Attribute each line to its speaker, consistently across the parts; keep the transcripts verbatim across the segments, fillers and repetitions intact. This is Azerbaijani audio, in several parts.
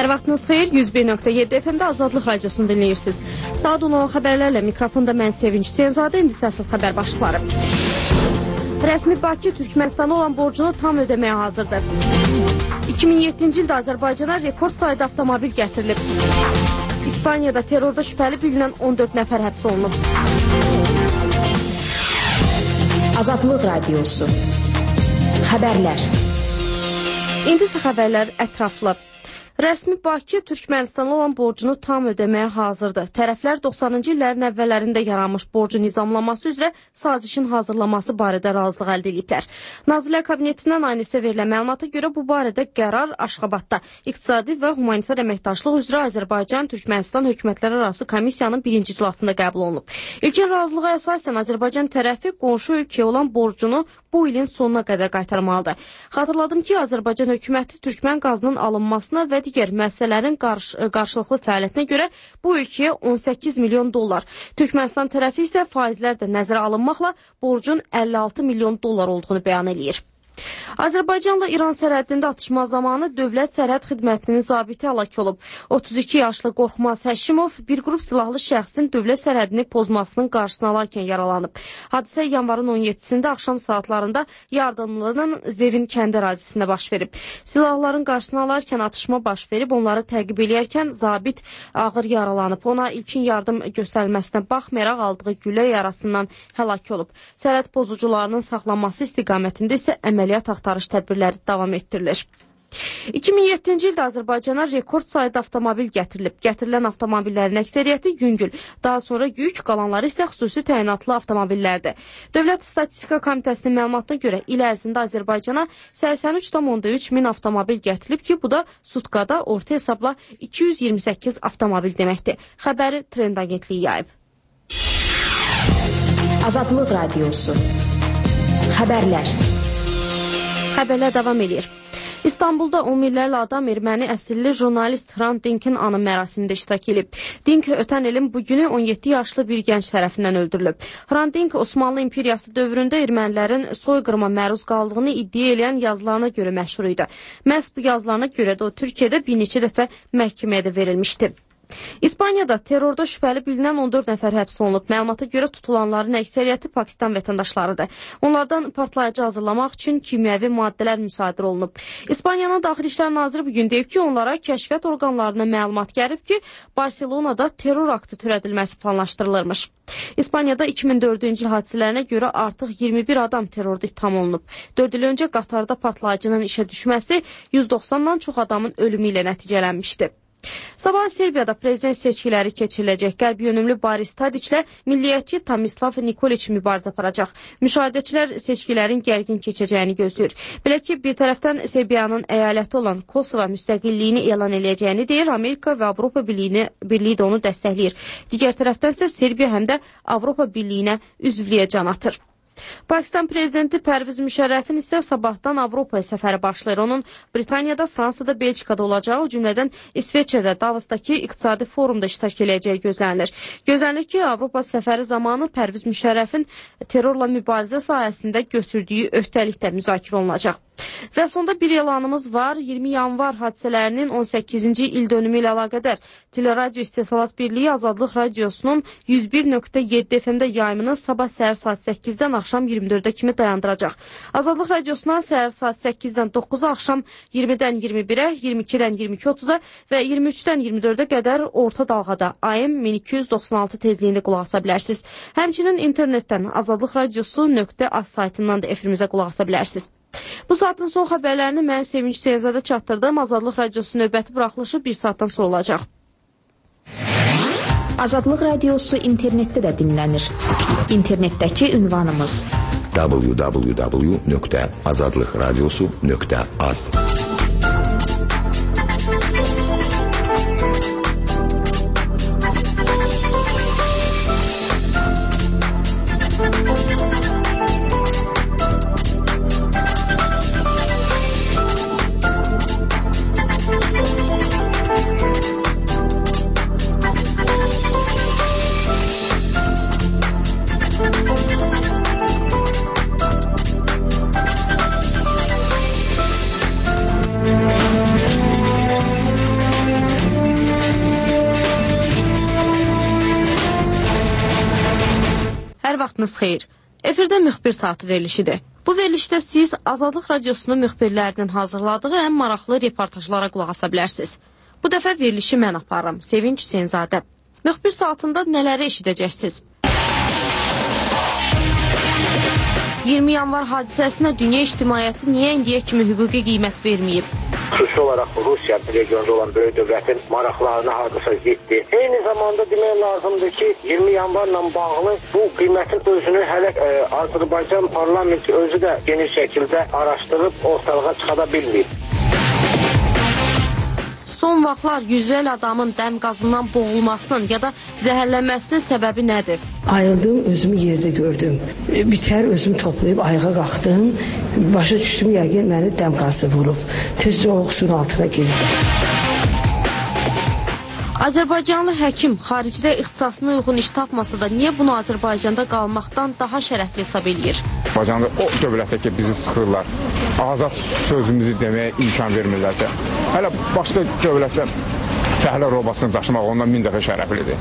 Speaker 1: Hər vaxtınız xeyir, yüz bir nöqtə yeddi F M-də Azadlıq Radiosunu dinləyirsiniz. Saat on xəbərlərlə mikrofonda mən Sevinç Hüseynzadə, indi səhsiz xəbər başlıqları. Rəsmi Bakı Türkmənistana olan borcunu tam ödəməyə hazırdır. iki min yeddinci ildə Azərbaycana rekord sayda avtomobil gətirilib. İspaniyada terrorda şübhəli bilinən on dörd nəfər həbs olunub.
Speaker 2: Azadlıq Radiosu. Xəbərlər.
Speaker 1: İndi isə xəbərlər ətraflı. Rəsmi Bakı Türkmənistana olan borcunu tam ödəməyə hazırdır. Tərəflər doxsanıncı illərin əvvəllərində yaranmış borcun nizamlaması üzrə sazişin hazırlaması barədə razılıq əldə ediblər. Nazirlər Kabinetindən aynısı verilən məlumata görə bu barədə qərar Aşxabadda İqtisadi və Humanitar Əməkdaşlıq üzrə Azərbaycan-Türkmənistan hökumətləri arası komissiyanın birinci iclasında qəbul olunub. İlkin razılığa əsasən Azərbaycan tərəfi qonşu ölkəyə olan borcunu bu ilin sonuna qədər qaytarmalıdır. Xatırladım ki, Azərbaycan hökuməti Türkmən qazının alınmasına və digər məsələlərin qarş qarşılıqlı fəaliyyətinə görə bu ölkəyə on səkkiz milyon dollar, Türkmənistan tərəfi isə faizlər də nəzərə alınmaqla borcun əlli altı milyon dollar olduğunu bəyan eləyir. Azərbaycanla İran sərhədində atışma zamanı Dövlət Sərhəd Xidmətinin zabiti həlak olub. otuz iki yaşlı Qorxmaz Həşimov bir qrup silahlı şəxsin dövlət sərhədini pozmasının qarşısını alarkən yaralanıb. Hadisə yanvarın on yeddisində axşam saatlarında Yardımlının Zevin kəndi ərazisində baş verib. Silahların qarşısını alarkən atışma baş verib, onları təqib eləyərkən zabit ağır yaralanıb. Ona ilkin yardım göstərilməsinə baxmayaraq aldığı güllə yarasından həlak olub. Sərhəd pozucularının saxlanması istiqamətində isə əməliyyat axtarış tədbirləri davam etdirilir. iki min yeddinci ildə Azərbaycana rekord sayda avtomobil gətirilib. Gətirilən avtomobillərin əksəriyyəti yüngül, daha sonra yük, qalanları isə xüsusi təyinatlı avtomobillərdir. Dövlət Statistika Komitəsinin məlumatına görə il ərzində Azərbaycana səksən üç nöqtə üç min avtomobil gətirilib ki, bu da sutkada orta hesabla iki yüz iyirmi səkkiz avtomobil deməkdir. Xəbəri Trend Agentliyi yayıb.
Speaker 2: Azadlıq Radiosu. Xəbərlər.
Speaker 1: Xəbərlər davam edir. İstanbulda on minlərlə adam erməni əsilli jurnalist Hrant Dinkin anı mərasimində iştirak edib. Dink ötən ilin bugünü on yeddi yaşlı bir gənc tərəfindən öldürülüb. Hrant Dink Osmanlı İmperiyası dövründə ermənilərin soyqırıma məruz qaldığını iddia edən yazılarına görə məşhur idi. Məhz bu yazılarına görə də o Türkiyədə bir neçə dəfə məhkəməyə də verilmişdi. İspaniyada terrorda şübhəli bilinən on dörd nəfər həbs olunub. Məlumata görə tutulanların əksəriyyəti Pakistan vətəndaşlarıdır. Onlardan partlayıcı hazırlamaq üçün kimyəvi maddələr müsadirə olunub. İspaniyanın Daxili İşlər Naziri bugün deyib ki, onlara kəşfiyyat orqanlarına məlumat gəlib ki, Barselonada terror aktı törədilməsi planlaşdırılırmış. İspaniyada iki min dördüncü il hadisələrinə görə artıq iyirmi bir adam terrorda ittiham olunub. dörd il öncə Qatarda partlayıcının işə düşməsi yüz doxsandan çox adamın ölümü ilə nəticələnmişdi. Sabah Serbiyada prezident seçkiləri keçiriləcək. Qərb yönümlü Boris Tadiçlə milliyyətçi Tomislav Nikoliç mübarizə aparacaq. Müşahidəçilər seçkilərin gərgin keçəcəyini gözləyir. Belə ki, bir tərəfdən Serbiyanın əyaləti olan Kosova müstəqilliyini elan eləyəcəyini deyir, Amerika və Avropa Birliyini, Birliyi də onu dəstəkləyir. Digər tərəfdən isə Serbiya həm də Avropa Birliyinə üzvlüyə can atır. Pakistan prezidenti Pərviz Müşərrəfin isə sabahdan Avropaya səfəri başlayır. Onun Britaniyada, Fransada, Belçikada olacağı, o cümlədən İsveçrədə, Davosdakı iqtisadi forumda iştirak edəcəyi gözlənilir. Gözlənilir ki, Avropa səfəri zamanı Pərviz Müşərrəfin terrorla mübarizə sahəsində götürdüyü öhdəlik də müzakirə olunacaq. Və sonda bir elanımız var. iyirmi yanvar hadisələrinin on səkkizinci il dönümü ilə əlaqədar Teleradio İstehsalat Birliyi Azadlıq Radiosunun yüz bir nöqtə yeddi F M-də yayımını sabah səhər saat səkkizdən axşam iyirmi dördə kimi dayandıracaq. Azadlıq Radiosuna səhər saat səkkizdən doqquza, axşam iyirmidən iyirmi birə, iyirmi ikidən iyirmi iki otuz'a və iyirmi üçdən iyirmi dördə qədər orta dalğada A M min iki yüz doxsan altı tezliyində qulaq asa bilərsiniz. Həmçinin internetdən azadlıq radiosu nöqtə az saytından da efrimizə qulaq asa bilərsiniz. Bu saatın son xəbərlərini mən Sevinç Hüseynzadə çatdırdım. Azadlıq Radiosu növbəti buraxılışı bir saatdan sonra olacaq.
Speaker 2: Azadlıq Radiosu internetdə də dinlənir. İnternetdəki ünvanımız w w w nöqtə azadlıqradiosu nöqtə az.
Speaker 1: Vaxtınız xeyir. Efirdə müxbir saatı verilişidir. Bu verilişdə siz Azadlıq Radiosunun müxbirlərinin hazırladığı ən maraqlı reportajlara qulaq asa bilərsiniz. Bu dəfə verilişi mən aparıram, Sevinç Hüseynzadə. Müxbir saatında nələri eşidəcəksiniz? iyirmi yanvar hadisəsinə dünya ictimaiyyəti niyə indiyə kimi hüquqi qiymət verməyib?
Speaker 3: Xüsusi olaraq Rusiya regionda olan böyük dövlətin maraqlarına hardasa ziddir. Eyni zamanda demək lazımdır ki, iyirmi yanvarla bağlı bu qiymətin özünü hələ e, Azərbaycan parlamenti özü də geniş şəkildə araşdırıb ortalığa çıxada bilməyib.
Speaker 1: Son vaxtlar yüzlərlə adamın dəm qazından boğulmasının ya da zəhərlənməsinin səbəbi nədir?
Speaker 4: Ayıldım, özümü yerdə gördüm. Bitər özümü toplayıb ayağa qalxdım. Başa düşdüm, yəqin məni dəm qazı vurub. Tez soğuq suyun altına girdim.
Speaker 1: Azərbaycanlı həkim xaricdə ixtisasına uyğun iş tapmasa da niyə bunu Azərbaycanda qalmaqdan daha şərəfli hesab eləyir?
Speaker 5: Azərbaycanda o dövlətdə ki, bizi sıxırlar, azad sözümüzü deməyə imkan vermirlərsə, hələ başqa dövlətdə fəhlə robasını daşımaq ondan min dəfə şərəflidir.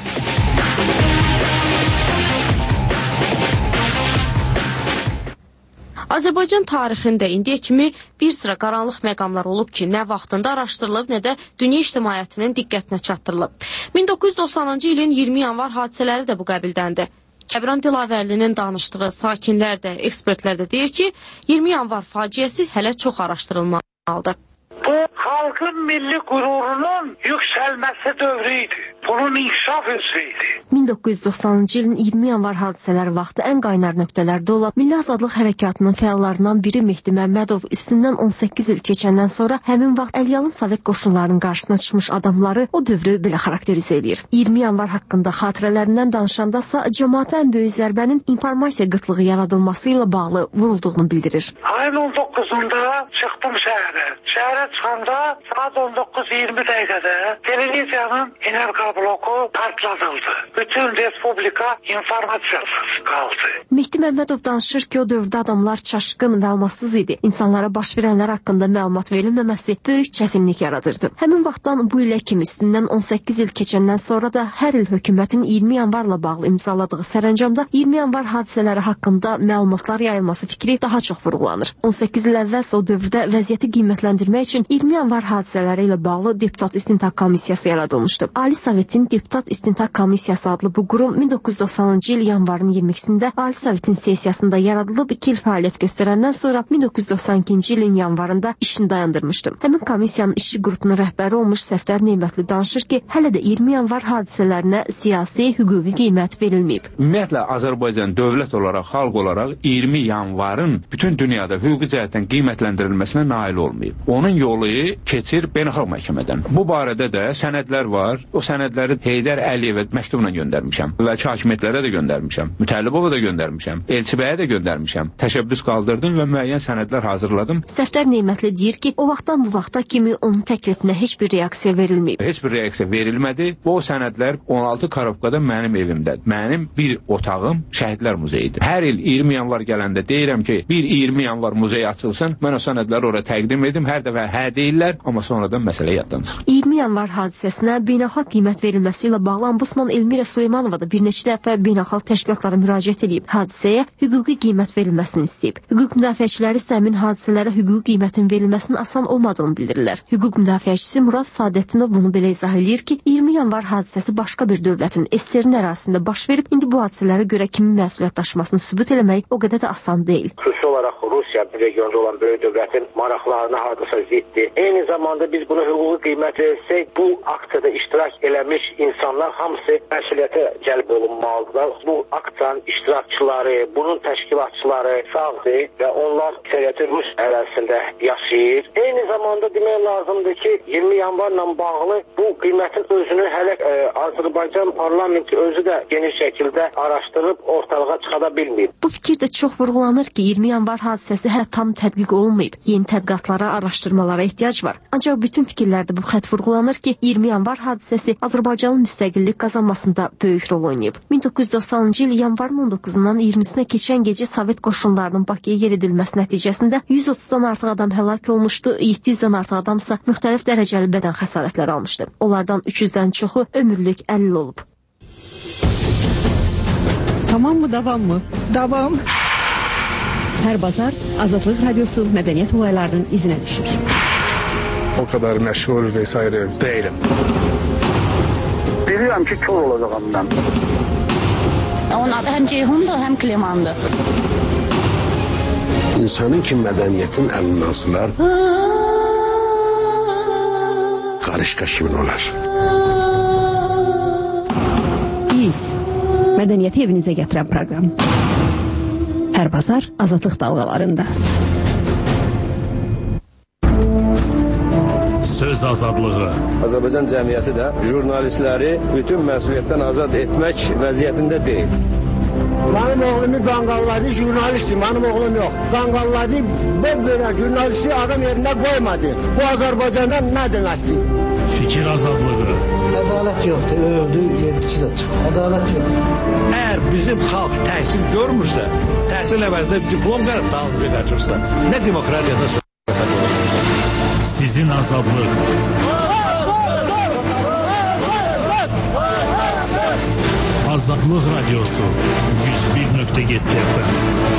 Speaker 1: Azərbaycan tarixində indiyə kimi bir sıra qaranlıq məqamlar olub ki, nə vaxtında araşdırılıb, nə də dünya ictimaiyyətinin diqqətinə çatdırılıb. min doqquz yüz doxsanıncı ilin iyirmi yanvar hadisələri də bu qəbildəndir. Kəbran Dilavərlinin danışdığı sakinlər də, ekspertlər də deyir ki, iyirmi yanvar faciəsi hələ çox araşdırılmalıdır.
Speaker 6: Bu, xalqın milli qürurunun yüksəlməsi dövrü idi. Bunun inkişaf üzrəydi.
Speaker 7: min doqquz yüz doxsanıncı ilin iyirmi yanvar hadisələri vaxtı ən qaynar nöqtələrdə olan Milli Azadlıq Hərəkatının fəallarından biri Mehdi Məmmədov üstündən on səkkiz il keçəndən sonra həmin vaxt Əliyalın Sovet qoşunlarının qarşısına çıxmış adamları o dövrü belə xarakterizə edir. iyirmi yanvar haqqında xatirələrindən danışandasa cəmaata ən böyük zərbənin informasiya qıtlığı yaradılması ilə bağlı vurulduğunu bildirir.
Speaker 6: Ayın on doqquzunda çıxdım şəhərə. Şəhərə çıxanda saat on doqquz iyirmi dəqiqədə televiziyanın enerji bloku partladıldı. Bütün respublika informatsiyasız qaldı.
Speaker 7: Mehdi Məmmədov danışır ki, o dövrdə adamlar çaşqın, məlumatsız idi. İnsanlara baş verənlər haqqında məlumat verilməməsi böyük çətinlik yaradırdı. Həmin vaxtdan bu ilə kimi üstündən on səkkiz il keçəndən sonra da hər il hökumətin iyirmi yanvarla bağlı imzaladığı sərəncamda iyirmi yanvar hadisələri haqqında məlumatlar yayılması fikri daha çox vurğulanır. on səkkiz il əvvəl o dövrdə vəziyyəti qiymətləndirmək üçün iyirmi yanvar hadisələri ilə bağlı Deputat İstintaq Komissiyası yaradılmışdı. Ali Sovetin Deputat İstintaq Komissiyası adlı bu qurum min doqquz yüz doxsanıncı il yanvarın iyirmi ikisində Ali Sovetin sessiyasında yaradılıb iki il fəaliyyət göstərəndən sonra min doqquz yüz doxsan ikinci ilin yanvarında işini dayandırmışdı. Həmin komissiyanın işçi qrupunun rəhbəri olmuş Səfdər Neymətli danışır ki, hələ də iyirmi yanvar hadisələrinə siyasi, hüquqi qiymət verilməyib.
Speaker 8: Ümumiyyətlə Azərbaycan dövlət olaraq, xalq olaraq iyirmi yanvarın bütün dünyada hüquqi cəhətdən qiymətləndirilməsinə nail olmayıb. Onun yolu keçir beynəlxalq məhkəmədən. Bu barədə də sənədlər var. O sənədləri Heydər Əliyevə məktubla göndərmişəm. Vəlki hakimiyyətlərə də göndərmişəm. Mütəllibova da göndərmişəm. Elçibəyə də göndərmişəm. Təşəbbüs qaldırdım və müəyyən sənədlər hazırladım.
Speaker 7: Səfdər Neymətli deyir ki, o vaxtdan bu vaxta kimi onun təklifinə heç bir reaksiya verilməyib.
Speaker 8: Heç bir reaksiya verilmədi. Bu sənədlər on altı Karobkada mənim evimdədir. Mənim bir otağım Şəhidlər Muzeyidir. Hər il iyirmi yanvar gələndə deyirəm ki, bir iyirmi yanvar muzeyi açılsın. Mən o sənədləri ora təqdim edim. Hər dəfə hə deyirlər, amma sonradan məsələ yaddan çıxır.
Speaker 7: iyirmi yanvar hadisəsinə beynəlxalq qiymət verilməsi ilə bağlı Ombudsman Elmira Süleymanova da bir neçə dəfə beynəlxalq təşkilatlara müraciət edib. Hadisəyə hüquqi qiymət verilməsini istəyib. Hüquq müdafiəçiləri isə həmin hadisələrə hüquqi qiymətin verilməsinin asan olmadığını bildirirlər. Hüquq müdafiəçisi Murad Sadətdinov bunu belə izah edir ki, iyirmi yanvar hadisəsi başqa bir dövlətin S S R-in ərazisində baş verib, indi bu hadisələrə görə kimin məsuliyyət daşımasını sübut eləmək o qədər də asan deyil.
Speaker 3: Xüsusi olaraq Rusiya regionda olan böyük dövlətin maraqlarına hardasa ziddir. Eyni zamanda biz buna hüquqi qiymət versək, bu aksiyada iştirak eləmiş insanlar hamısı məsuliyyətə cəlb olunmalıdırlar. Bu aksiyanın iştirakçıları, bunun təşkilatçıları sağdır və onlar əksəriyyəti Rus ərazisində yaşayır. Eyni zamanda demək lazımdır ki, iyirmi yanvarla bağlı bu qiymətin özünü hələ e, Azərbaycan parlamenti özü də geniş şəkildə araşdırıb ortalığa çıxada bilməyib.
Speaker 7: Bu fikir də çox vurğulanır ki, iyirmi yanvar hadisəsi hələ tam tədqiq olunmayıb. Yeni tədqiqatlara, araşdırmalara ehtiyac var. Ancaq bütün fikirlərdə bu xətt vurğulanır ki, iyirmi yanvar hadisəsi Azərbaycanın müstəqillik qazanmasında böyük rol oynayıb. min doqquz yüz doxsanıncı il yanvarın on doqquzundan iyirmisinə keçən gecə Sovet qoşunlarının Bakıya yeridilməsi nəticəsində yüz otuzdan artıq adam həlak olmuşdu, yeddi yüzdən artıq adamsa müxtəlif dərəcəli bədən xəsarətləri almışdı. Onlardan üç yüzdən çoxu ömürlük əlil olub.
Speaker 9: Tamam mı, davam mı?
Speaker 10: Davam.
Speaker 9: Hər bazar Azadlıq Radiosu mədəniyyət olaylarının izinə düşür.
Speaker 11: O kadar məşhur vesaire değilim.
Speaker 12: Bilirəm ki, kör olacağım mən.
Speaker 13: Onun adı həm Ceyhundur, həm Klimandır.
Speaker 14: İnsanın ki mədəniyyətin əlindən asılar, qarışqa kimin olar?
Speaker 9: Biz, mədəniyyəti evinizə gətirən proqram. Hər bazar Azadlıq dalğalarında.
Speaker 15: Söz azadlığı.
Speaker 16: Azərbaycan cəmiyyəti də jurnalistləri bütün məsuliyyətdən azad etmək vəziyyətində deyil.
Speaker 17: Benim oğlumu qanqalladı, jurnalistdir, benim oğlum yok. Qanqalladı, böyle jurnalisti adam yerine koymadı. Bu Azərbaycanda ne demektir?
Speaker 15: Fikir azadlığı.
Speaker 4: Ədalət yoxdur, öldü, yedici də çıxır. Ədalət yoxdur.
Speaker 18: Əgər bizim xalq təhsil görmürsə, təhsil əvəzində diplom verib davam edəcəksə, nə demokratiyada söhbət olur?
Speaker 15: Sizin azadlıq. Azadlıq Radiosu yüz bir nöqtə yeddi F M.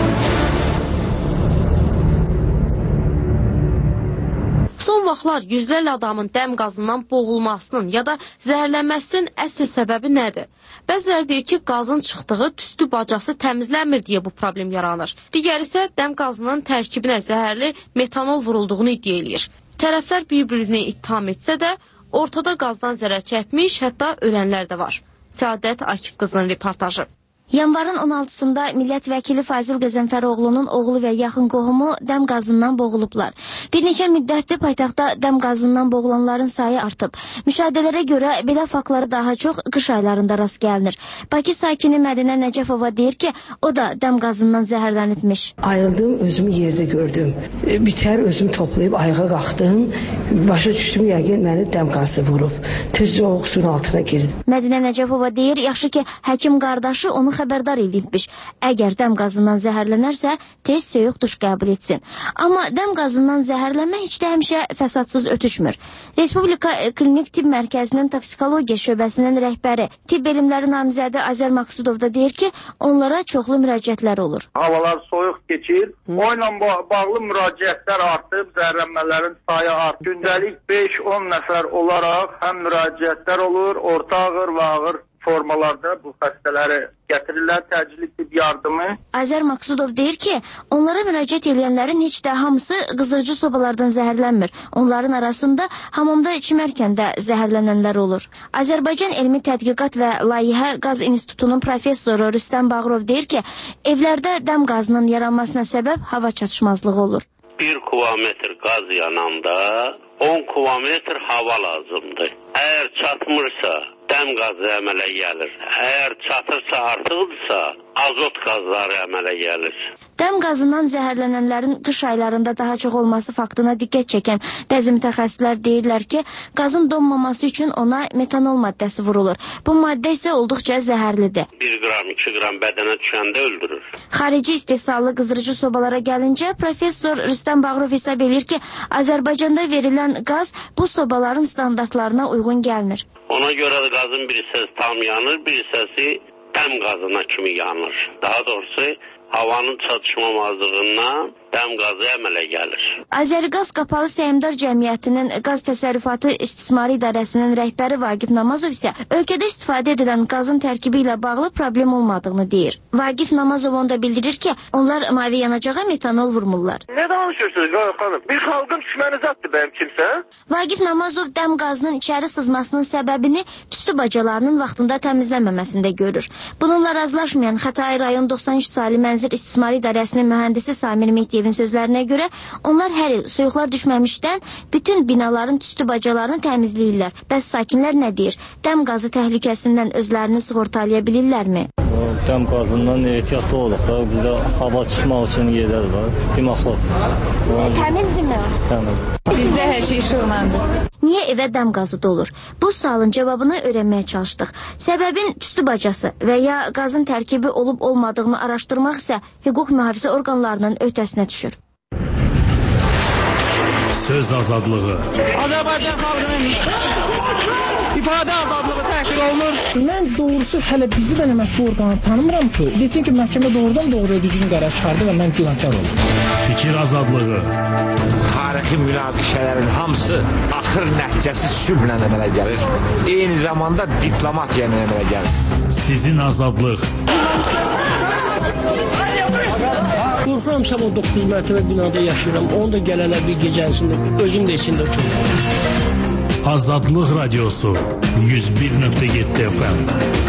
Speaker 1: Son vaxtlar yüzlərlə adamın dəm qazından boğulmasının ya da zəhərlənməsinin əsl səbəbi nədir? Bəziləri deyir ki, qazın çıxdığı tüstü bacası təmizlənmir deyə bu problem yaranır. Digəri isə dəm qazının tərkibinə zəhərli metanol vurulduğunu iddia edir. Tərəflər bir-birini ittiham etsə də, ortada qazdan zərər çəkmiş, hətta ölənlər də var. Səadət Akif qızının reportajı.
Speaker 19: Yanvarın on altısında millət vəkili Fazil Qəzənfəroğlu'nun oğlu və yaxın qohumu dəm qazından boğulublar. Bir neçə müddətdir paytaxtda dəm qazından boğulanların sayı artıb. Müşahidələrə görə belə faktları daha çox qış aylarında rast gəlinir. Bakı sakini Mədinə Nəcəfova deyir ki, o da dəm qazından zəhərlənibmiş.
Speaker 4: Ayıldım, özümü yerdə gördüm. Bitər özümü toplayıb ayağa qalxdım. Başa düşdüm, yəqin məni dəm qazı vurub. Tezcə o suyun altına girdim.
Speaker 19: Mədinə Nəcəfova deyir, yaxşı ki, həkim qardaşı onu xəbərdar edibmiş. Əgər dəm qazından zəhərlənərsə, tez soyuq duş qəbul etsin. Amma dəm qazından zəhərlənmə heç də həmişə fəsadsız ötüşmür. Respublika Klinik Tibb Mərkəzinin Toksikologiya şöbəsinin rəhbəri, tibb elmləri namizədi Azər Maqsudov da deyir ki, onlara çoxlu müraciətlər olur.
Speaker 12: Havalar soyuq keçir, o ilə bağlı müraciətlər artıb, zəhərlənmələrin sayı artıb. Gündəlik beş on nəfər olaraq həm müraciətlər olur, orta ağır və ağır formalarda bu xəstələri gətirirlər, təcili tibb yardımı.
Speaker 19: Azər Maqsudov deyir ki, onlara müraciət edənlərin heç də hamısı qızdırıcı sobalardan zəhərlənmir. Onların arasında hamamda içmərkən də zəhərlənənlər olur. Azərbaycan Elmi Tədqiqat və Layihə Qaz İnstitutunun professoru Rüstəm Bağırov deyir ki, evlərdə dəm qazının yaranmasına səbəb hava çatışmazlığı olur.
Speaker 20: Bir kubometr qaz yananda on kubometr hava lazımdır. Əgər çatmırsa, dəm qazı əmələ gəlir. Əgər çatırsa, artıqdırsa, azot qazları əmələ gəlir.
Speaker 19: Dəm qazından zəhərlənənlərin qış aylarında daha çox olması faktına diqqət çəkən bəzi mütəxəssislər deyirlər ki, qazın donmaması üçün ona metanol maddəsi vurulur. Bu maddə isə olduqca zəhərlidir.
Speaker 20: bir qram, iki qram bədənə düşəndə öldürür.
Speaker 19: Xarici istehsallı qızdırıcı sobalara gəlincə, professor Rüstəm Bağırov hesab edir ki, Azərbaycanda verilən qaz bu sobaların standartlarına uyğun gəlmir.
Speaker 20: Ona görə də qazın bir hissəsi tam yanır, bir hissəsi dəm qazına kimi yanır. Daha doğrusu havanın çatışmamazlığından dəm qazı əmələ gəlir.
Speaker 19: Azəriqaz Qapalı Səhmdar Cəmiyyətinin Qaz Təsərrüfatı İstismarı İdarəsinin rəhbəri Vaqif Namazov isə ölkədə istifadə edilən qazın tərkibi ilə bağlı problem olmadığını deyir. Vaqif Namazov onda bildirir ki, onlar mavi yanacağa metanol vurmurlar.
Speaker 12: Ne danışırsınız xanım? Bir xalqın düşmənizatdır bəyəm kimsə?
Speaker 19: Vaqif Namazov dəm qazının içəri sızmasının səbəbini tüstü bacalarının vaxtında təmizlənməməsində görür. Bununla razılaşmayan Xətai rayon doxsan üç saylı Mənzil İstismarı İdarəsinin mühəndisi Samir Mehdiyevin sözlərinə görə onlar hər il soyuqlar düşməmişdən bütün binaların tüstü bacalarını təmizləyirlər. Bəs sakinlər nə deyir? Dəm qazı təhlükəsindən özlərini sığortalaya bilirlərmi?
Speaker 21: Dəm qazından ehtiyatlı oluq da, bizdə hava çıxmaq üçün yerlər var. Dimaxot.
Speaker 19: Təmizdirmi?
Speaker 21: Təmiz.
Speaker 10: Bizdə hər şey işıqlandı.
Speaker 19: Niyə evə dəm qazı dolur? Bu sualın cavabını öyrənməyə çalışdıq. Səbəbin tüstü bacası və ya qazın tərkibi olub olmadığını araşdırmaq isə hüquq mühafizə orqanlarının öhdəsinə düşür.
Speaker 15: Söz azadlığı.
Speaker 2: Azərbaycan xalqının ifadə azadlığı təhqir olunur. Mən doğrusu hələ bizi də məhkəmə orqanı tanımıram ki, desin ki, məhkəmə doğrudan doğruya düzgün qərar çıxardı və mən günahkar oldum.
Speaker 15: Fikir azadlığı.
Speaker 18: Tarixi münaqişələrin hamısı axır nəticəsi sülhlə əmələ gəlir. Eyni zamanda diplomatiya ilə əmələ gəlir.
Speaker 15: Sizin azadlıq.
Speaker 2: Qorxuramsam o doqquz mərtəbə binada yaşayıram. Onu da gələlər bir gecəsində, özüm də içində uçurum.
Speaker 15: Azadlıq Radiosu yüz bir nöqtə yeddi F M.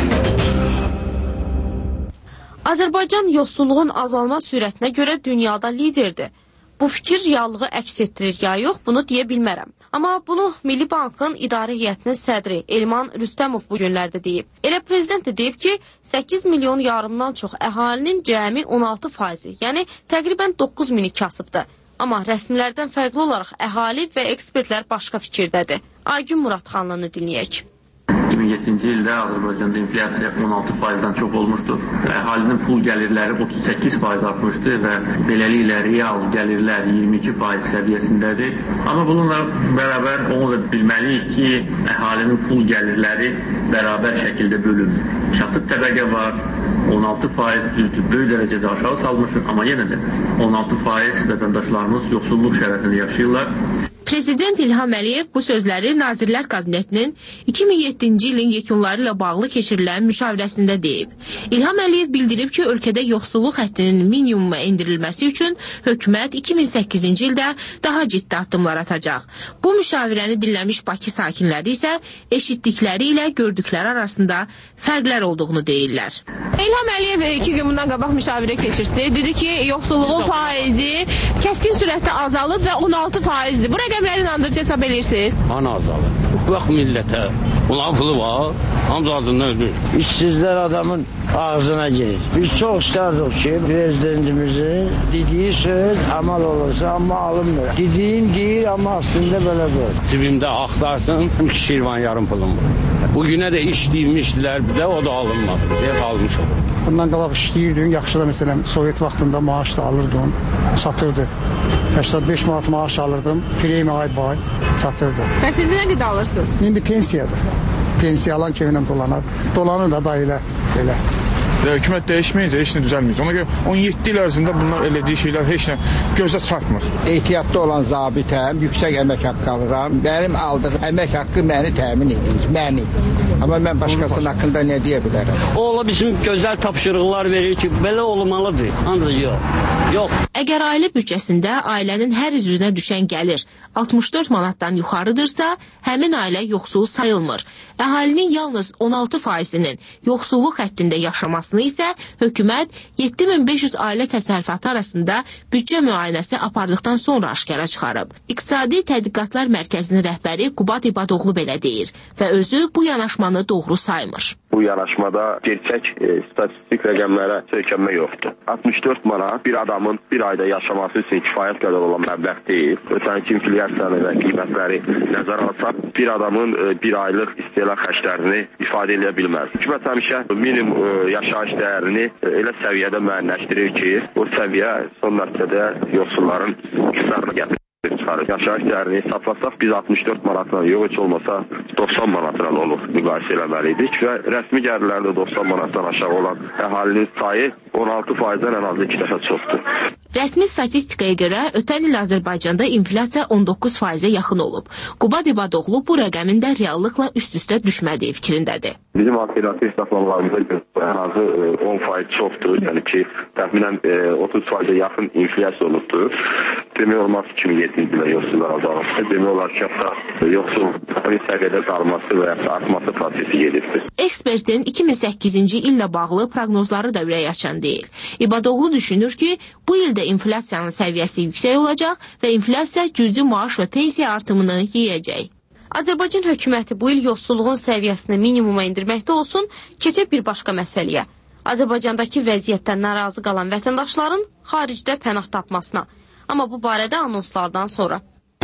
Speaker 1: Azərbaycan yoxsulluğun azalma sürətinə görə dünyada liderdir. Bu fikir reallığı əks etdirir ya yox, bunu deyə bilmərəm. Amma bunu Milli Bankın İdarə Heyətinin sədri Elman Rüstəmov bu günlərdə deyib. Elə prezident də deyib ki, səkkiz milyon yarımdan çox əhalinin cəmi on altı faizi, yəni təqribən doqquz mini kasıbdır. Amma rəsmilərdən fərqli olaraq əhali və ekspertlər başqa fikirdədir. Aygün Muradxanlını dinləyək.
Speaker 22: iki min yeddinci ildə Azərbaycanda inflyasiya on altı faizdən çox olmuşdur. Əhalinin pul gəlirləri otuz səkkiz faiz artmışdır və beləliklə real gəlirlər iyirmi iki faiz səviyyəsindədir. Amma bununla bərabər onu da bilməliyik ki, əhalinin pul gəlirləri bərabər şəkildə bölünmür. Kasıb təbəqə var, on altı faiz düzdür, böyük dərəcədə aşağı salmışıq, amma yenə də on altı faiz vətəndaşlarımız yoxsulluq şəraitində yaşayırlar.
Speaker 23: Prezident İlham Əliyev bu sözləri Nazirlər Kabinetinin iki min yeddinci ilin yekunları ilə bağlı keçirilən müşavirəsində deyib. İlham Əliyev bildirib ki, ölkədə yoxsulluq həddinin minimuma endirilməsi üçün hökumət iki min səkkizinci ildə daha ciddi addımlar atacaq. Bu müşavirəni dinləmiş Bakı sakinləri isə eşitdikləri ilə gördükləri arasında fərqlər olduğunu deyirlər. İlham Əliyev iki gün bundan qabaq müşavirə keçirdi. Dedi ki, yoxsulluğun faizi kəskin sürətdə azalıb və on altı faizdir. Bu rəqəmləri inandırıcı hesab edirsiniz?
Speaker 24: Ana azalır. Bax millətə, ulan pulu var, hamza adından ölür. İşsizlər adamın ağzına girir. Biz çox istərdik ki, prezidentimizin dediyi söz amal olursa, amma alınmır. Dediyin deyir, amma aslında belə olur. Cibimdə axtarsın, iki şirvan yarım pulum var. Bugünə də işləyirmişdilər, bir də o da alınmadı. Deyə qalmış olur.
Speaker 25: Bundan qabaq işləyirdin, yaxşı da məsələn, Sovet vaxtında maaş da alırdın, satırdı. səksən beş manat maaş alırdım, pireyim ay-bay çatırdı.
Speaker 23: Bəs indi nə qədər alırsınız?
Speaker 25: İndi pensiyadır. Pensiya alan köylə dolanar. Dolanır da da elə. elə.
Speaker 5: Hökumət dəyişməyəcək, heç nə düzəlməyəcək. Ona görə on yeddi il ərzində bunlar elədiyi şeylər heç nə gözə çarpmır.
Speaker 17: Ehtiyatda olan zabitəm, yüksək əmək haqqı alıram. Mənim aldığım əmək haqqı məni təmin edir, məni. Amma mən başqasının haqqında nə deyə bilərəm?
Speaker 24: O ola bizim gözəl tapşırıqlar verir ki, belə olmalıdır. Ancaq yox. Yox.
Speaker 23: Əgər ailə büdcəsində ailənin hər üzvünə düşən gəlir altmış dörd manatdan yuxarıdırsa, həmin ailə yoxsul sayılmır. Əhalinin yalnız on altı faizinin yoxsulluq həddində yaşamasını isə hökumət yeddi min beş yüz ailə təsərrüfatı arasında büdcə müayinəsi apardıqdan sonra aşkara çıxarıb. İqtisadi Tədqiqatlar Mərkəzinin rəhbəri Qubad İbadoğlu belə deyir və özü bu yanaşmanı doğru saymır.
Speaker 26: Bu yanaşmada gerçək e, statistik rəqəmlərə söykənmə yoxdur. altmış dörd manat bir adamın bir ayda yaşaması üçün kifayət qədər olan məbləğ deyil. Ötənki inflyasiyanı və qiymətləri nəzərə alsaq, bir adamın e, bir aylıq istehlak xərclərini ifadə edə bilməz. Hökumət həmişə minimum e, yaşayış dəyərini e, elə səviyyədə müəyyənləşdirir ki, o səviyyə son nəticədə yoxsulların küfrarına gətirir. Çıxarır. Yaşayış dəyərini hesablasaq biz altmış dörd manatla yox heç olmasa doxsan manatla olur müqayisə eləməliydik və rəsmi gəlirlərdə doxsan manatdan aşağı olan əhalinin sayı on altı faizdən ən azı iki dəfə çoxdur.
Speaker 23: Rəsmi statistikaya görə ötən il Azərbaycanda inflyasiya on doqquz faizə yaxın olub. Qubad İbadoğlu bu rəqəmin də reallıqla üst-üstə düşmədiyi fikrindədir.
Speaker 26: Bizim alternativ hesablamalarımıza görə ən azı on faiz çoxdur. Yəni ki, təxminən otuz faizə yaxın inflyasiya olubdur. Demək olmaz iki min yeddinci ildə yoxsullar azalması. Demək olar ki, hətta yoxsulluğun səviyyədə qalması və ya artması prosesi gedirdir.
Speaker 23: Ekspertin iki min səkkizinci illə bağlı proqnozları da ürək açan deyil. İbadoğlu düşünür ki, bu ildə inflyasiyanın səviyyəsi yüksək olacaq və inflyasiya cüzi maaş və pensiya artımını yeyəcək.
Speaker 1: Azərbaycan hökuməti bu il yoxsulluğun səviyyəsini minimuma indirməkdə olsun, keçə bir başqa məsələyə. Azərbaycandakı vəziyyətdən narazı qalan vətəndaşların xaricdə pənah tapmasına. Amma bu barədə anonslardan sonra.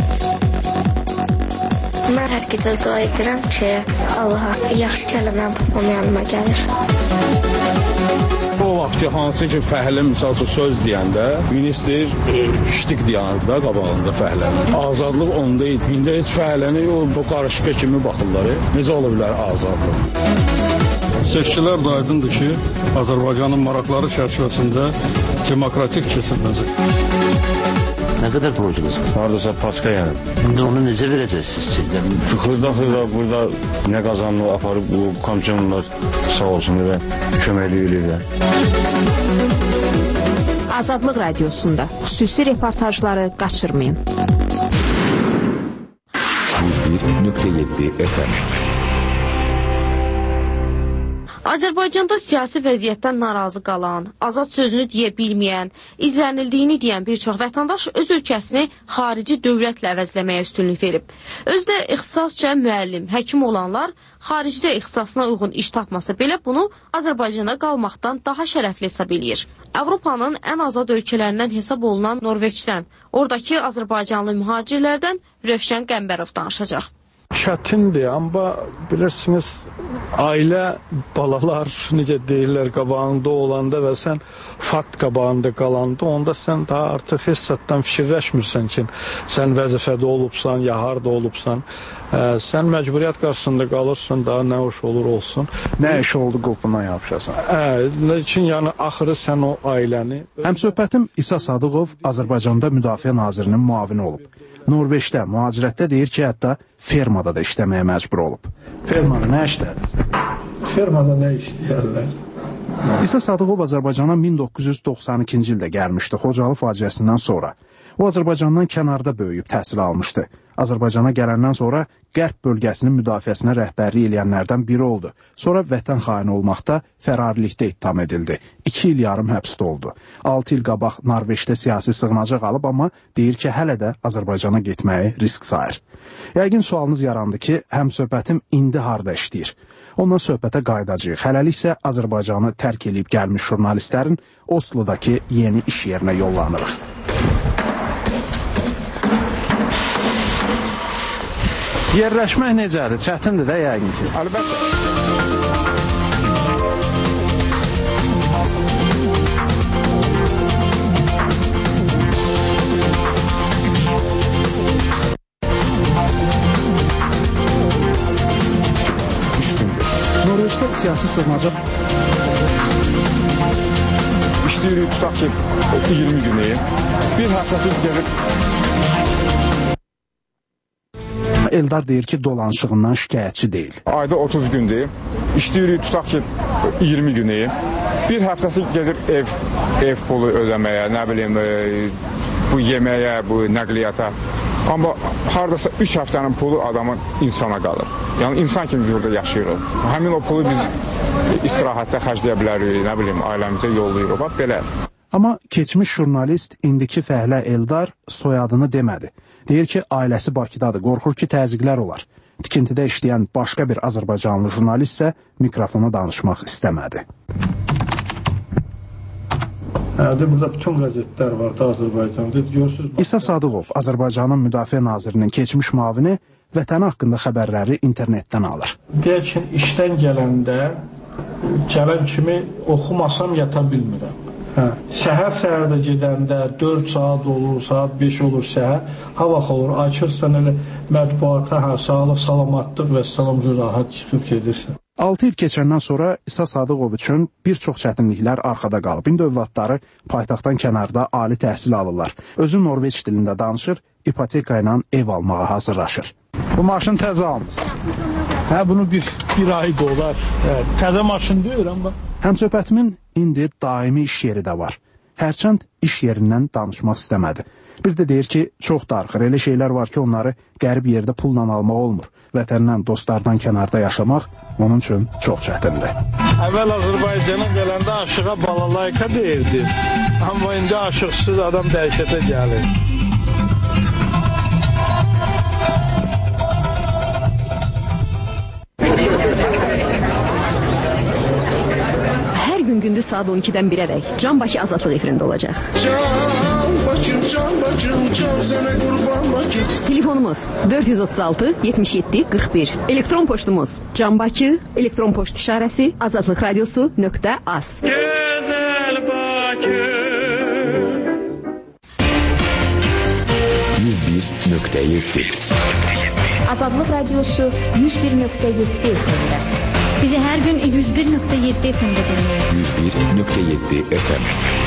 Speaker 27: Mən hər gecə dua edirəm ki, Allah yaxşı gələn mənim babam yanıma gəlir.
Speaker 3: O vaxt hansı ki fəhlə misal üçün söz deyəndə ministr iştik deyərdi də qabağında fəhlənin. Azadlıq onda idi. İndi heç fəhləni o bu qarışqa kimi baxırlar. Necə ola bilər azadlıq? Seçkilər də aydındır ki, Azərbaycanın maraqları çərçivəsində demokratik keçiriləcək.
Speaker 6: Nə qədər borcunuz var?
Speaker 3: Hardasa paska yəni.
Speaker 6: İndi onu necə verəcəksiniz ki?
Speaker 3: Xırda-xırda burada nə qazanını aparıb bu komissiyonlar sağ olsun və köməkli eləyirlər.
Speaker 9: Azadlıq Radiosunda xüsusi reportajları qaçırmayın.
Speaker 7: yüz bir nöqtə yeddi F M
Speaker 1: Azərbaycanda siyasi vəziyyətdən narazı qalan, azad sözünü deyə bilməyən, izlənildiyini deyən bir çox vətəndaş öz ölkəsini xarici dövlətlə əvəzləməyə üstünlük verib. Özdə ixtisasca müəllim, həkim olanlar xaricdə ixtisasına uyğun iş tapmasa belə bunu Azərbaycanda qalmaqdan daha şərəfli hesab eləyir. Avropanın ən azad ölkələrindən hesab olunan Norveçdən, oradakı Azərbaycanlı mühacirlərdən Rövşən Qəmbərov danışacaq.
Speaker 3: Çətindir, amma bilirsiniz, ailə, balalar, necə deyirlər, qabağında olanda və sən fakt qabağında qalanda, onda sən daha artıq hissatdan fikirləşmirsən ki, sən vəzifədə olubsan, ya harda olubsan, ə, sən məcburiyyət qarşısında qalırsan, daha nə iş olur olsun, nə iş oldu qulpundan yapışasan. Ə, üçün yəni axırı sən o ailəni...
Speaker 8: Həmsöhbətim İsa Sadıqov Azərbaycanda Müdafiə Nazirinin müavini olub. Norveçdə, mühacirətdə deyir ki, hətta fermada da işləməyə məcbur olub.
Speaker 3: Fermada nə işlədir? Fermada nə işləyərlər?
Speaker 8: İsa Sadıqov Azərbaycana min doqquz yüz doxsan ikinci ildə gəlmişdi, Xocalı faciəsindən sonra. O, Azərbaycandan kənarda böyüyüb təhsil almışdı. Azərbaycana gələndən sonra Qərb bölgəsinin müdafiəsinə rəhbərlik eləyənlərdən biri oldu. Sonra vətən xaini olmaqda fərarilikdə ittiham edildi. İki il yarım həbsdə oldu. Altı il qabaq Norveçdə siyasi sığınacaq alıb, amma deyir ki, hələ də Azərbaycana getməyi risk sayır. Yəqin sualınız yarandı ki, həmsöhbətim indi harda işləyir? Ondan söhbətə qaydacağıq. Hələlik isə Azərbaycanı tərk edib gəlmiş jurnalistlərin Oslodakı yeni iş yerinə yollanırıq.
Speaker 3: Yerləşmək necədir? Çətindir də yəqin ki. Əlbəttə.
Speaker 8: Norveçdə siyasi sığınacaq
Speaker 5: İşləyirik, tutaq ki, iyirmi günü, bir həftəsi gəlib.
Speaker 8: Eldar deyir ki, dolanışığından şikayətçi deyil.
Speaker 5: Ayda otuz gündür, işləyirik, tutaq ki, iyirmi günü, bir həftəsi gedir ev, ev pulu ödəməyə, nə bilim, bu yeməyə, bu nəqliyyata. Amma haradasa üç həftənin pulu adamın insana qalır. Yəni, insan kimi burada yaşayırıq. Həmin o pulu biz istirahətdə xərcləyə bilərik, nə bilim, ailəmizə yollayırıq, bax, belə.
Speaker 8: Amma keçmiş jurnalist, indiki fəhlə Eldar soyadını demədi. Deyir ki, ailəsi Bakıdadır, qorxur ki, təzyiqlər olar. Tikintidə işləyən başqa bir Azərbaycanlı jurnalist isə mikrofona danışmaq istəmədi.
Speaker 3: Hədə burada bütün qəzetlər var da Azərbaycanda, görürsünüz.
Speaker 8: İsa Sadıqov, Azərbaycanın Müdafiə Nazirinin keçmiş müavini, vətəni haqqında xəbərləri internetdən alır.
Speaker 3: Deyək ki, işdən gələndə, gələn kimi oxumasam yata bilmirəm. Hə. Səhər səhərdə gedəndə dörd saat olur, saat beş olur səhər, ha vaxt olur, açırsan elə mətbuata, hə, sağlıq, salamatlıq və salam rahat çıxıb gedirsən.
Speaker 8: altı il keçəndən sonra İsa Sadıqov üçün bir çox çətinliklər arxada qalıb. İndi övladları paytaxtdan kənarda ali təhsil alırlar. Özü Norveç dilində danışır, ipoteka ilə ev almağa hazırlaşır.
Speaker 3: Bu maşın təzə almışsınız. Hə, bunu bir, bir ay olar. Hə, təzə maşın deyir, amma.
Speaker 8: Həmsöhbətimin indi daimi iş yeri də var. Hərçənd iş yerindən danışmaq istəmədi. Bir də deyir ki, çox darıxır. Elə şeylər var ki, onları qərib yerdə pulla almaq olmur. Vətəndən, dostlardan kənarda yaşamaq onun üçün çox çətindir.
Speaker 3: Əvvəl Azərbaycana gələndə aşığa balalayka deyirdi. Amma indi aşıqsız adam dəhşətə gəlir.
Speaker 9: Hər gün gündüz saat on ikidən birədək Can Bakı Azadlıq efirində olacaq.
Speaker 11: Can Bakım, Can Bakım, Can sənə qurban Bakım.
Speaker 9: Telefonumuz dörd yüz otuz altı yetmiş yeddi qırx bir. Elektron poçtumuz Can Bakı, elektron poçt işarəsi azadlıqradiosu nöqtə az.
Speaker 11: Gözə
Speaker 7: yüz bir nöqtə yeddi
Speaker 9: Azadlıq Radiosu yüz bir nöqtə yeddi F M-də.
Speaker 4: Bizi hər gün yüz bir nöqtə yeddi F M-də dinləyin.
Speaker 7: yüz bir nöqtə yeddi F M.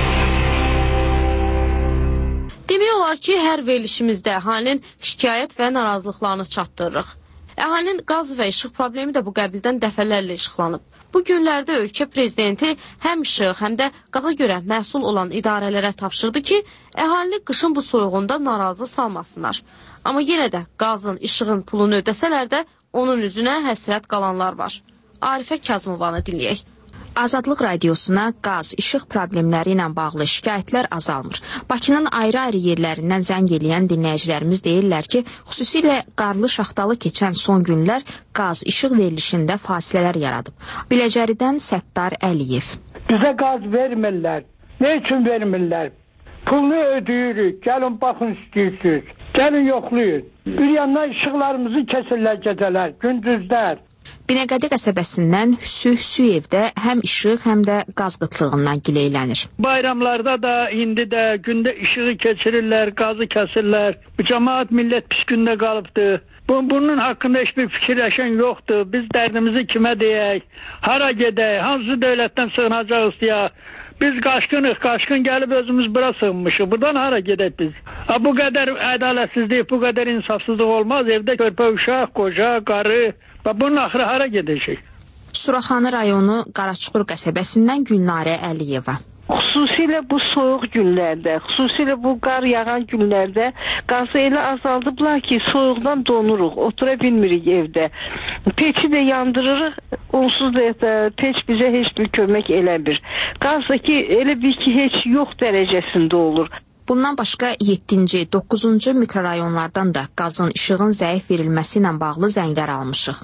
Speaker 1: Demək olar ki, hər verilişimizdə əhalinin şikayət və narazılıqlarını çatdırırıq. Əhalinin qaz və işıq problemi də bu qəbildən dəfələrlə işıqlanıb. Bu günlərdə ölkə prezidenti həm işıq, həm də qaza görə məsul olan idarələrə tapşırdı ki, əhalini qışın bu soyuğunda narazı salmasınlar. Amma yenə də qazın, işığın pulunu ödəsələr də onun üzünə həsrət qalanlar var. Arifə Kazımovanı dinləyək.
Speaker 23: Azadlıq Radiosuna qaz, işıq problemləri ilə bağlı şikayətlər azalmır. Bakının ayrı-ayrı yerlərindən zəng eləyən dinləyicilərimiz deyirlər ki, xüsusilə qarlı şaxtalı keçən son günlər qaz, işıq verilişində fasilələr yaradıb. Biləcəridən Səttar Əliyev.
Speaker 12: Bizə qaz vermirlər. Ne üçün vermirlər? Pulunu ödəyirik. Gəlin baxın istəyirsiniz. Gəlin yoxlayın. Bir yandan işıqlarımızı kesirlər gecələr, gündüzlər.
Speaker 23: Binəqədi qəsəbəsindən Hüsü Hüsüyevdə həm işıq, həm də qaz qıtlığından gileylənir.
Speaker 12: Bayramlarda da, indi də gündə işığı keçirirlər, qazı kəsirlər. Bu cəmaat millət pis gündə qalıbdı. Bunun haqqında heç bir fikirləşən yoxdur. Biz dərdimizi kimə deyək, hara gedək, hansı dövlətdən sığınacaq istəyək. Biz qaçqınıq, qaçqın gəlib özümüz bura sığınmışıq. Buradan hara gedək biz? Ha, bu qədər ədalətsizlik, bu qədər insafsızlıq olmaz. Evdə körpə uşaq, qoca, qarı. Bunun axırı hara gedəcək?
Speaker 23: Suraxanı rayonu Qaraçuqur qəsəbəsindən Gülnarə Əliyeva.
Speaker 13: Xüsusilə bu soyuq günlərdə, xüsusilə bu qar yağan günlərdə qazı elə azaldıblar ki, soyuqdan donuruq, otura bilmirik evdə. Peçi də yandırırıq, onsuz da peç bizə heç bir kömək eləmir. Qaz da ki, elə bir ki, heç yox dərəcəsində olur.
Speaker 23: Bundan başqa yeddinci, doqquzuncu mikrorayonlardan da qazın, işığın zəif verilməsi ilə bağlı zənglər almışıq.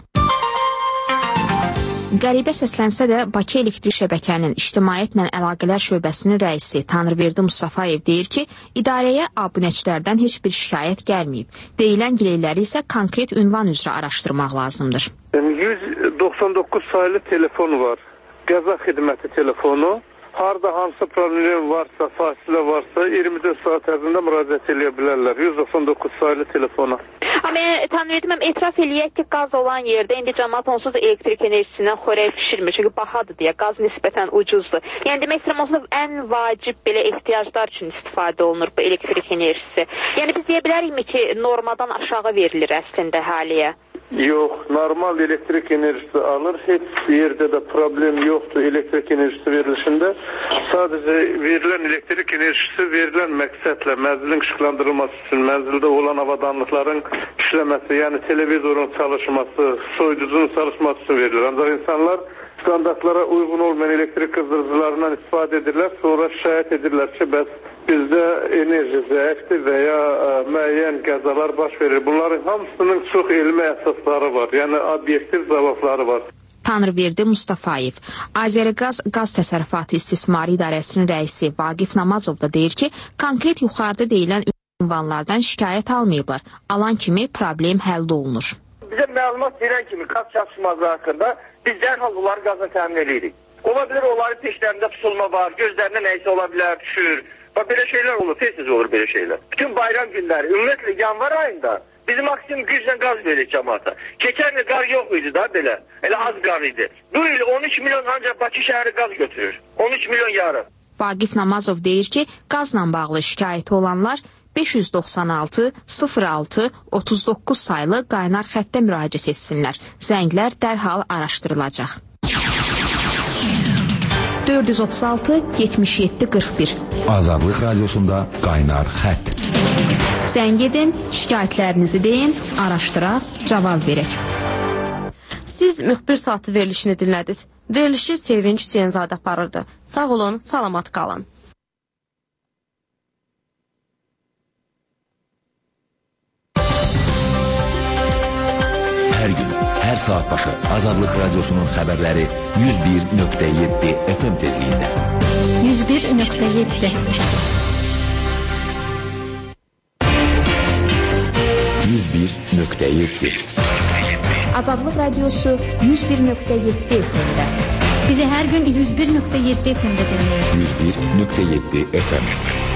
Speaker 23: Qəribə səslənsə də Bakı Elektrik Şəbəkənin İctimaiyyətlə Əlaqələr Şöbəsinin rəisi Tanrıverdi Mustafayev deyir ki, idarəyə abunəçilərdən heç bir şikayət gəlməyib. Deyilən gileyləri isə konkret ünvan üzrə araşdırmaq lazımdır.
Speaker 14: yüz doxsan doqquz sayılı telefon var. Qəza xidməti telefonu. Harda hansı problem varsa, fasilə varsa iyirmi dörd saat ərzində müraciət edə bilərlər. yüz doxsan doqquz sayılı telefona.
Speaker 16: Amma Tanrıverdim, etiraf eləyək ki, qaz olan yerdə indi cəmaat onsuz da elektrik enerjisindən xörək pişirmir. Çünki bahadır deyə, qaz nisbətən ucuzdur. Yəni demək istəyirəm, onsuz da ən vacib belə ehtiyaclar üçün istifadə olunur bu elektrik enerjisi. Yəni biz deyə bilərikmi ki, normadan aşağı verilir əslində əhaliyə?
Speaker 14: Yox, normal elektrik enerjisi alır. Heç yerdə də problem yoxdur elektrik enerjisi verilişində. Sadəcə verilən elektrik enerjisi verilən məqsədlə mənzilin işıqlandırılması üçün, mənzildə olan avadanlıqların işləməsi, yəni televizorun çalışması, soyuducunun çalışması üçün verilir. Ancaq insanlar standartlara uyğun olmayan elektrik qızdırıcılarından istifadə edirlər, sonra şikayət edirlər ki, bəs bizdə enerji zəifdir və ya ə, müəyyən qəzalar baş verir. Bunların hamısının çox elmi əsasları var, yəni obyektiv cavabları var.
Speaker 23: Tanrıverdi Mustafayev, Azəriqaz Qaz Təsərrüfatı İstismarı İdarəsinin rəisi Vaqif Namazov da deyir ki, konkret yuxarıda deyilən ünvanlardan şikayət almayıblar. Alan kimi problem həll olunur.
Speaker 20: Bizə məlumat verən kimi qaz çatışmazlığı haqqında biz dərhal onları qazla təmin edirik. Ola bilər onların peşlərində tutulma var, gözlərində nəysə ola bilər, düşür. Bax, belə şeylər olur, tez-tez olur belə şeylər. Bütün bayram günləri, ümumiyyətlə yanvar ayında bizim maksimum güclə qaz veririk cəmaata. Keçən il qar yox idi da belə, elə az qar idi. Bu il on üç milyon ancaq Bakı şəhəri qaz götürür, on üç milyon yarım.
Speaker 23: Vaqif Namazov deyir ki, qazla bağlı şikayəti olanlar beş yüz doxsan altı sıfır altı otuz doqquz sayılı qaynar xəttə müraciət etsinlər. Zənglər dərhal araşdırılacaq. dörd yüz otuz altı yetmiş yeddi qırx bir
Speaker 7: Azadlıq Radiosunda qaynar xətt.
Speaker 23: Zəng edin, şikayətlərinizi deyin, araşdıraq, cavab verək.
Speaker 1: Siz müxbir saatı verilişini dinlədiniz. Verilişi Sevinç Hüseynzadə aparırdı. Sağ olun, salamat qalın.
Speaker 7: Hər gün, hər saat başı Azadlıq Radiosunun xəbərləri yüz bir nöqtə yeddi F M tezliyində.
Speaker 4: yüz bir nöqtə yeddi
Speaker 7: yüz bir nöqtə yeddi
Speaker 9: Azadlıq Radiosu yüz bir nöqtə yeddi F M-də.
Speaker 4: Bizi hər gün yüz bir nöqtə yeddi F M-də dinləyin.
Speaker 7: yüz bir nöqtə yeddi F M